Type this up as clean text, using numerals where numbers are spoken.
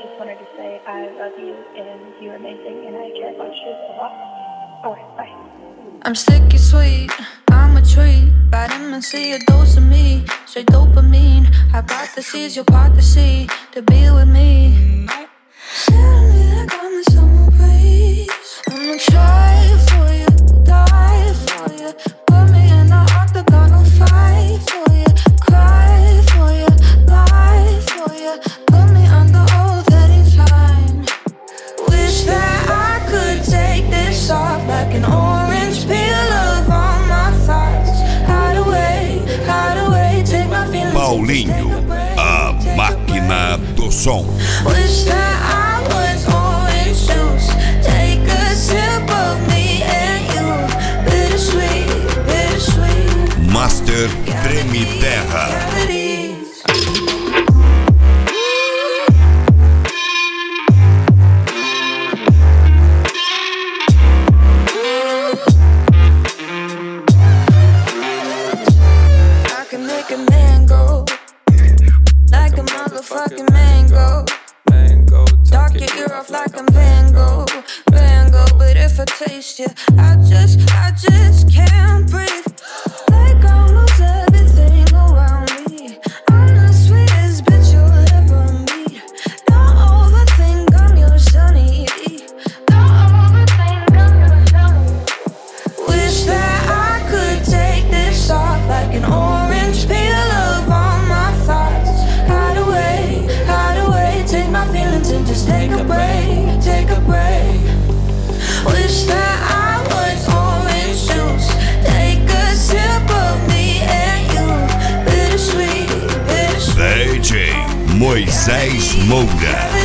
just wanted to say I love you and you're amazing and I care about you a lot. Alright, bye. I'm sticky sweet, I'm a treat. Vitamin C, a dose of me, straight dopamine. Hypotheses, you're part to see, to be with me. Suddenly that got me summer breeze. I'ma try for you, die for you. Put me in the octagon, I'll fight for you. Cry for you, lie for you. Put me under oath anytime. Wish that I could take this off like an orange peel of all my thoughts. Hide away, take my feelings. Paulinho, a máquina do som. Wish that I was orange juice. Take a sip of me and you. Bittersweet, bittersweet. Master Treme Terra. I can make a man go like a motherfucking mango. Talk your ear off like I'm Van Gogh. But if I taste you, I just can't breathe. Like I lose everything around me. I'm the sweetest bitch you'll ever meet. Don't overthink, I'm your sunny. Don't overthink, I'm your sunny. Wish that I could take this off like an orange peel of all my thoughts. Hide away, take my feelings and just take a break, take a break. Wish that I was orange juice. Take a sip of me and you. Bittersweet, bittersweet. DJ Moisés Moura.